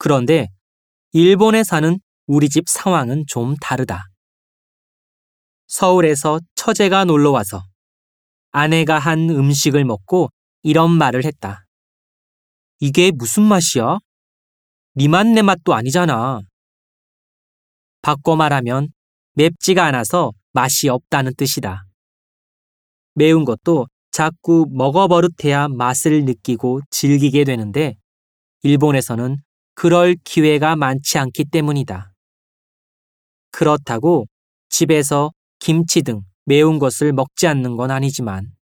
그런데 일본에 사는 우리 집 상황은 좀 다르다. 서울에서 처제가 놀러 와서 아내가 한 음식을 먹고 이런 말을 했다. 이게 무슨 맛이야? 네 맛 내 맛도 아니잖아. 바꿔 말하면 맵지가 않아서 맛이 없다는 뜻이다. 매운 것도 자꾸 먹어버릇해야 맛을 느끼고 즐기게 되는데 일본에서는 그럴 기회가 많지 않기 때문이다. 그렇다고 집에서 김치 등 매운 것을 먹지 않는 건 아니지만